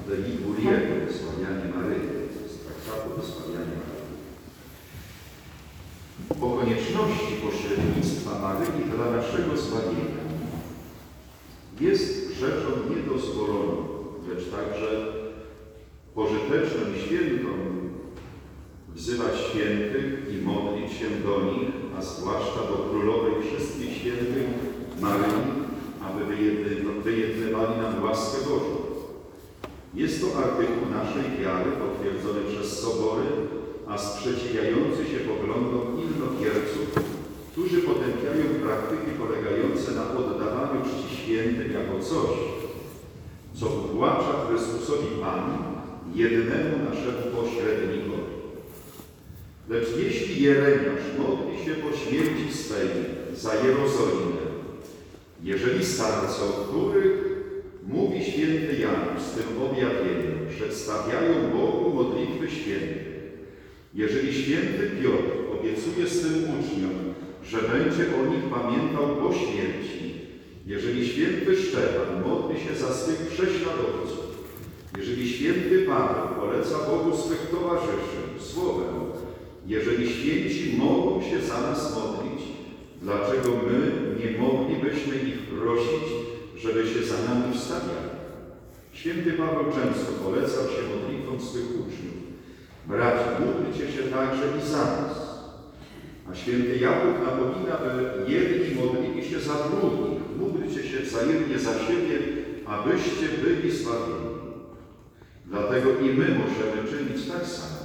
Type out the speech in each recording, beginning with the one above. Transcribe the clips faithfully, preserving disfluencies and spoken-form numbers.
Dei Guriego, wysławianie Maryi, z traktatu wysławianie Maryi. O konieczności pośrednictwa Maryi dla naszego zbawienia jest rzeczą niedozwoloną, lecz także pożyteczną i świętą wzywać świętych i modlić się do nich, a zwłaszcza do Królowej Wszystkich Świętych Maryi, aby wyjednywali nam łaskę Bożą. Jest to artykuł naszej wiary potwierdzony przez sobory, a sprzeciwiający się poglądom innowierców, którzy potępiają praktyki polegające na oddawaniu czci świętym jako coś, co utłacza Chrystusowi Panu, jednemu naszemu pośrednikowi. Lecz jeśli Jeremiasz modli się po śmierci swej za Jerozolimę, jeżeli starcy, o których mówi święty Jan z tym objawieniem, przedstawiają Bogu modlitwy święte, jeżeli święty Piotr obiecuje swym uczniom, że będzie o nich pamiętał po śmierci, jeżeli święty Szczepan modli się za swych prześladowców, jeżeli święty Paweł poleca Bogu swych towarzyszy słowem, jeżeli święci mogą się za nas modlić, dlaczego my nie moglibyśmy ich prosić, żeby się za nami wstawiali? Święty Paweł często polecał się modlitwą swych uczniów. Bracia, módlcie się także i za nas. A święty Jakub napomina, by jedni modlili się za drugich. Módlcie się wzajemnie za siebie, abyście byli zbawieni. Dlatego i my możemy czynić tak samo.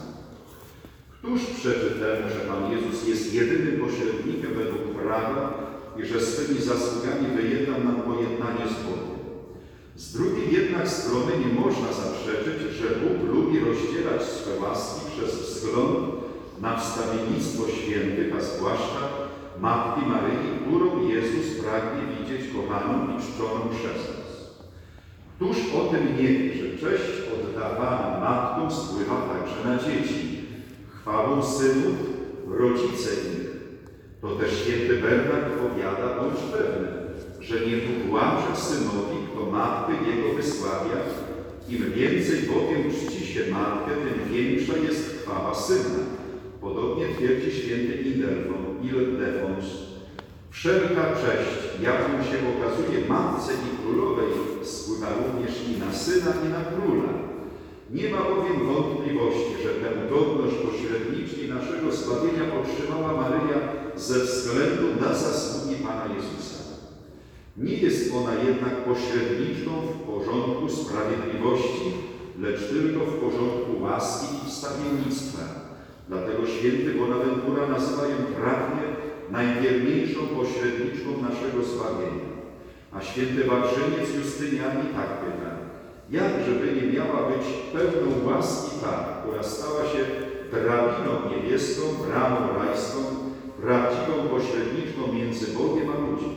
Któż przeczy temu, że Pan Jezus jest jedynym pośrednikiem według prawa i że swymi zasługami wyjednał nam pojednanie z Bogiem? Z drugiej jednak strony nie można zaprzeczyć, że Bóg lubi rozdzielać swe łaski przez wzgląd na wstawiennictwo świętych, a zwłaszcza Matki Maryi, którą Jezus pragnie widzieć kochaną i czczoną przez nas. Któż o tym nie wie, że cześć oddawana matkom spływa także na dzieci, chwałą synów rodzice ich. To też święty Bernard powiada, bądź pewny, że nie tłumaczy synowi, kto matkę jego wysławia. Im więcej bowiem czci się matkę, tym większa jest chwała syna. Podobnie twierdzi święty Ildefons. Wszelka cześć, jaką się okazuje matce i królowej, spływa również i na syna, i na króla. Nie ma bowiem wątpliwości, że tę godność pośredniczki naszego zbawienia otrzymała Maryja ze względu na zasługi Pana Jezusa. Nie jest ona jednak pośredniczką w porządku sprawiedliwości, lecz tylko w porządku łaski i wstawiennictwa. Dlatego święty Bonaventura nazywa ją prawnie najwierniejszą pośredniczką naszego zbawienia. A święty Wawrzyniec Justyniani tak pyta: jakżeby nie miała być pełną łaski ta, która stała się drabiną niebieską, bramą rajską, prawdziwą pośredniczką między Bogiem a ludźmi?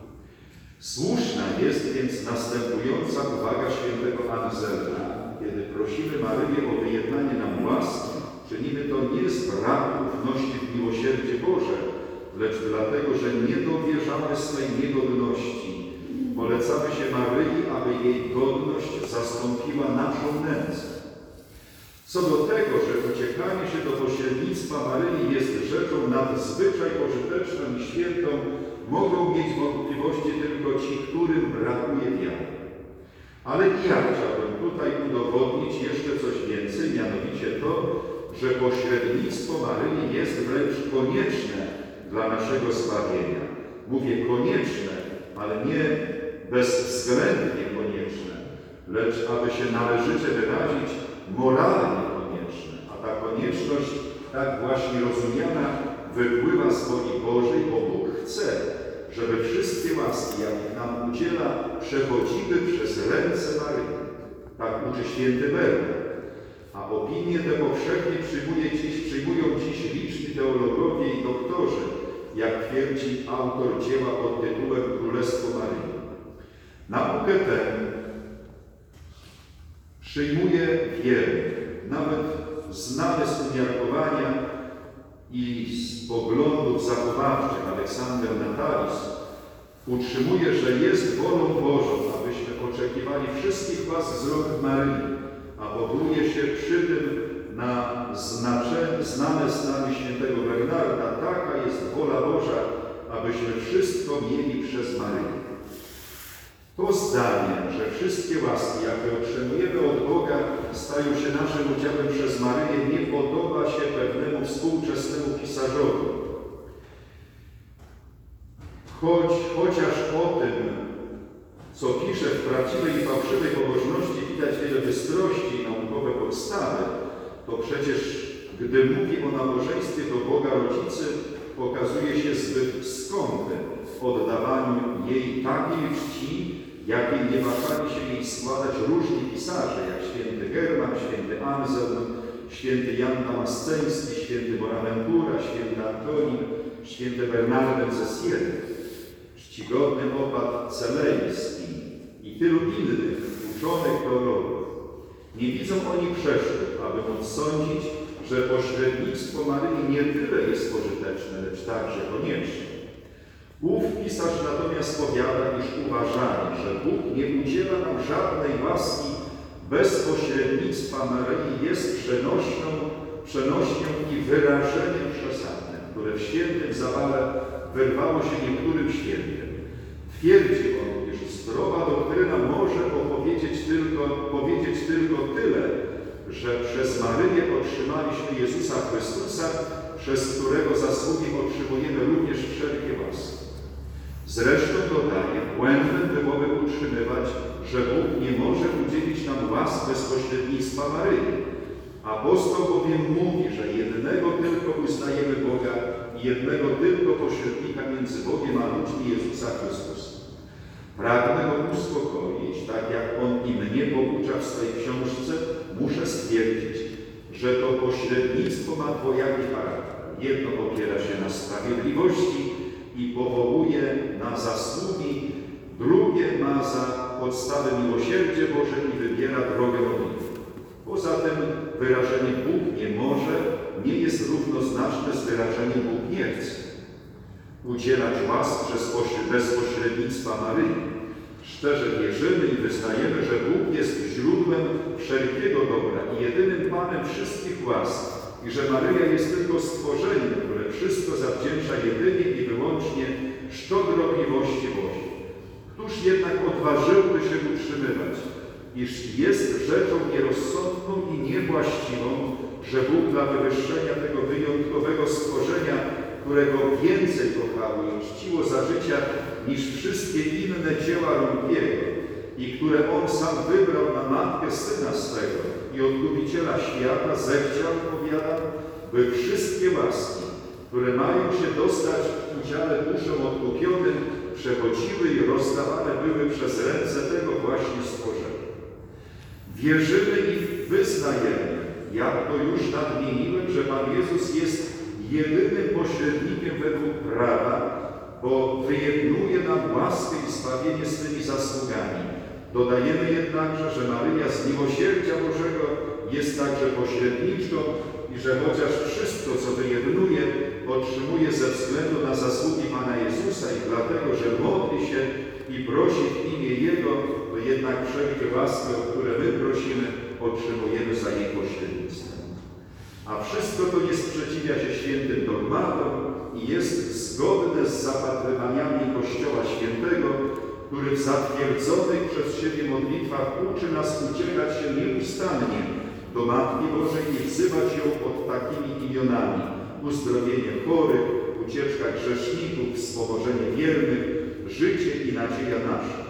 Słuszna jest więc następująca uwaga świętego Anselma. Kiedy prosimy Maryję o wyjednanie nam łaski, czynimy to nie z braku ufności w miłosierdzie Boże, lecz dlatego, że nie dowierzamy swej niegodności. Polecamy się Maryi, aby jej godność zastąpiła naszą nędzę. Co do tego, że uciekanie się do pośrednictwa Maryi jest rzeczą nadzwyczaj pożyteczną i świętą, mogą mieć wątpliwości tylko ci, którym brakuje wiary. Ale i ja chciałbym tutaj udowodnić jeszcze coś więcej, mianowicie to, że pośrednictwo Maryi jest wręcz konieczne dla naszego zbawienia. Mówię konieczne, ale nie bezwzględnie konieczne, lecz aby się należycie wyrazić, moralnie konieczne. A ta konieczność, tak właśnie rozumiana, wypływa z woli Bożej, bo Bóg chce, żeby wszystkie łaski, jakich nam udziela, przechodziły przez ręce Maryi. Tak uczy święty Bernard. A opinie te powszechnie przyjmuje dziś, przyjmują dziś liczni teologowie i doktorzy, jak twierdzi autor dzieła pod tytułem Królestwo Maryi. Naukę tę przyjmuje wielu, nawet znany z umiarkowania i z poglądów zachowawczych Aleksander Natalis utrzymuje, że jest wolą Bożą, abyśmy oczekiwali wszystkich łask z rąk Maryi, a powołuje się przy tym na znaczenie, znane znamy świętego Bernarda: taka jest wola Boża, abyśmy wszystko mieli przez Maryję. To zdanie, że wszystkie łaski, jakie otrzymujemy od Boga, stają się naszym udziałem przez Maryję, nie podoba się pewnemu współczesnemu pisarzowi. Choć, chociaż o tym, co pisze w prawdziwej i fałszywej pobożności, widać wiele bystrości i naukowe podstawy, to przecież, gdy mówi o nabożeństwie do Boga Rodzicy, pokazuje się zbyt skąpy w oddawaniu jej takiej czci, jakiej nie wahali się jej składać różni pisarze, jak święty German, święty Anselm, święty Jan Damasceński, święty Bonaventura, święty Antonin, święty Bernardem ze Sieny, czcigodny opat Celejski i tylu innych uczonych teologów. Nie widzą oni przeszkód, aby móc sądzić, że pośrednictwo Maryi nie tyle jest pożyteczne, lecz także konieczne. Ów pisarz natomiast powiada, iż uważali, że Bóg nie udziela nam żadnej łaski bez pośrednictwa Maryi, jest przenośną, przenośnią i wyrażeniem przesadnym, które w świętym zawale wyrwało się niektórym świętym. Twierdzi on, iż zdrowa doktryna może opowiedzieć tylko, powiedzieć tylko tyle, że przez Maryję otrzymaliśmy Jezusa Chrystusa, przez którego zasługi otrzymujemy również wszelkie łaski. Zresztą dodaje, błędem byłoby utrzymywać, że Bóg nie może udzielić nam łask bez pośrednictwa Maryi. Apostoł bowiem mówi, że jednego tylko uznajemy Boga i jednego tylko pośrednika między Bogiem a ludźmi, Jezusa Chrystusa. Pragnę go uspokoić, tak jak on i mnie poucza w swojej książce, muszę stwierdzić, że to pośrednictwo ma dwojaki charakter. Jedno opiera się na sprawiedliwości i powołuje na zasługi, drugie ma za podstawę miłosierdzie Boże i wybiera drogę modlitwy. Poza tym wyrażenie Bóg nie może nie jest równoznaczne z wyrażeniem Bóg nie chce. Udzielać łask przez bez pośrednictwa Maryi. Szczerze wierzymy i wyznajemy, że Bóg jest źródłem wszelkiego dobra i jedynym Panem wszystkich łask i że Maryja jest tylko stworzeniem, które wszystko zawdzięcza jedynie i wyłącznie szczodrobliwości Bożej. Któż jednak odważyłby się utrzymywać, iż jest rzeczą nierozsądną i niewłaściwą, że Bóg dla wywyższenia tego wyjątkowego stworzenia, którego więcej kochało i czciło za życia niż wszystkie inne dzieła rąk Jego i które On sam wybrał na matkę Syna swego i Odkupiciela świata, zechciał, powiada, by wszystkie łaski, które mają się dostać w udziale duszom odkupionym, przechodziły i rozdawane były przez ręce tego właśnie stworzenia. Wierzymy i wyznajemy, jak to już nadmieniłem, że Pan Jezus jest jedynym pośrednikiem według prawa, bo wyjednuje nam łaskę i zbawienie swymi zasługami. Dodajemy jednakże, że Maryja z miłosierdzia Bożego jest także pośredniczką i że chociaż wszystko, co wyjednuje, otrzymuje ze względu na zasługi Pana Jezusa i dlatego, że modli się i prosi w imię Jego, to jednak wszelkie łaski, o które my prosimy, otrzymujemy za jej pośrednictwem. A wszystko to nie sprzeciwia się świętym dogmatom i jest zgodne z zapatrywaniami Kościoła Świętego, który w zatwierdzonych przez siebie modlitwach uczy nas uciekać się nieustannie do Matki Bożej i wzywać ją pod takimi imionami: uzdrowienie chorych, ucieczka grzeszników, wspomożenie wiernych, życie i nadzieja nasza.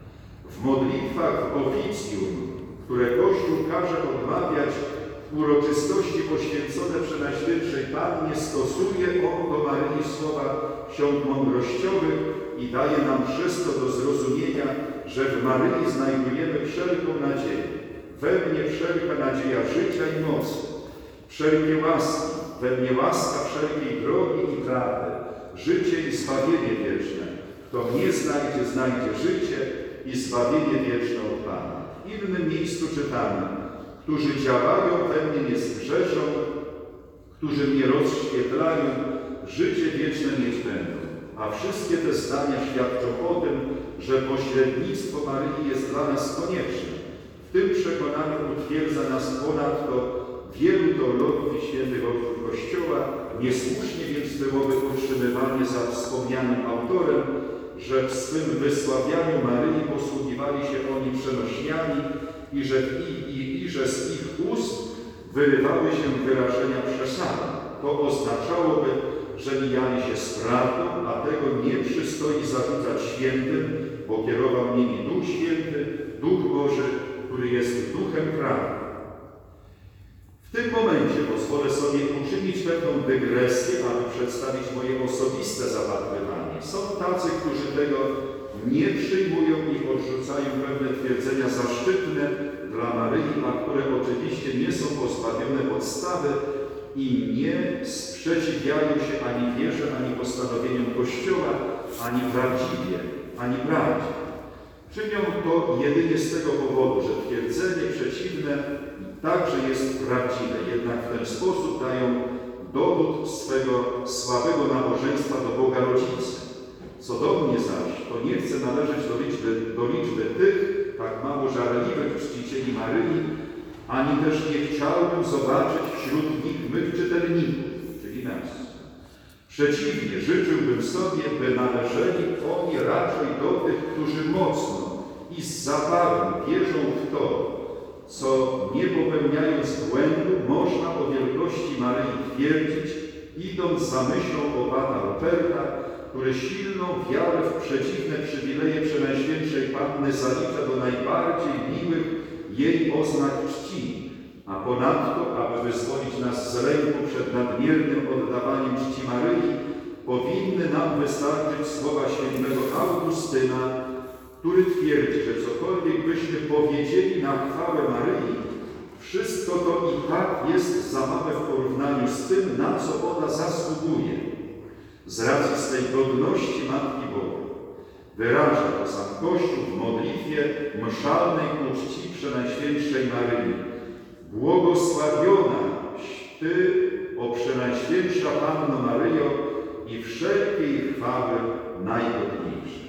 W modlitwach oficjum, które Kościół każe odmawiać w uroczystości poświęcone Przenajświętszej Pannie, stosuje on do Maryi słowa ksiąg mądrościowych i daje nam przez to do zrozumienia, że w Maryi znajdujemy wszelką nadzieję. We mnie wszelka nadzieja życia i mocy, wszelkie łaski, we mnie łaska wszelkiej drogi i prawdy, życie i zbawienie wieczne. Kto mnie znajdzie, znajdzie życie i zbawienie wieczne od Pana. W innym miejscu czytamy: którzy działają we mnie, nie zgrzeszą, którzy mnie rozświetlają, życie wieczne mieć będą. a wszystkie te zdania świadczą o tym, że pośrednictwo Maryi jest dla nas konieczne. W tym przekonaniu utwierdza nas ponadto wielu teologów i świętych ojców Kościoła, niesłusznie więc byłoby utrzymywanie za wspomnianym autorem, że w swym wysławianiu Maryi posługiwali się oni przenośniami i że, i, i, i że z ich ust wyrywały się wyrażenia przesadne. To oznaczałoby, że mijali się z prawdą, a tego nie przystoi zarzucać świętym, bo kierował nimi Duch Święty, Duch Boży, który jest Duchem prawdy. W tym momencie pozwolę sobie uczynić pewną dygresję, aby przedstawić moje osobiste zapatrywanie. Są tacy, którzy tego nie przyjmują i odrzucają pewne twierdzenia zaszczytne dla Maryi, a które oczywiście nie są pozbawione podstawy i nie sprzeciwiają się ani wierze, ani postanowieniom Kościoła, ani prawdziwie, ani prawdzie. Czynią to jedynie z tego powodu, że twierdzenie przeciwne także jest prawdziwe, jednak w ten sposób dają dowód swego słabego nabożeństwa do Boga Rodzicy. Co do mnie zaś, to nie chcę należeć do liczby, do liczby tych tak mało żarliwych czcicieli Maryi, ani też nie chciałbym zobaczyć wśród nich mych czytelników, czyli nas. Przeciwnie, życzyłbym sobie, by należeli oni raczej do tych, którzy mocno i z zapałem wierzą w to, co nie popełniając błędu można o wielkości Maryi twierdzić, idąc za myślą opata Ruperta, który silną wiarę w przeciwne przywileje Przenajświętszej Panny zalicza do najbardziej miłych jej oznak czci, a ponadto, aby wyzwolić nas z lęku przed nadmiernym oddawaniem czci Maryi, powinny nam wystarczyć słowa świętego Augustyna, który twierdzi, że cokolwiek byśmy powiedzieli na chwałę Maryi, wszystko to i tak jest za małe w porównaniu z tym, na co ona zasługuje, z racji swej godności Matki Boga. Wyraża to sam Kościół w modlitwie mszalnej ku czci Przenajświętszej Maryi. Błogosławionaś Ty, o Przenajświętsza Panno Maryjo, i wszelkiej chwały najgodniejszej.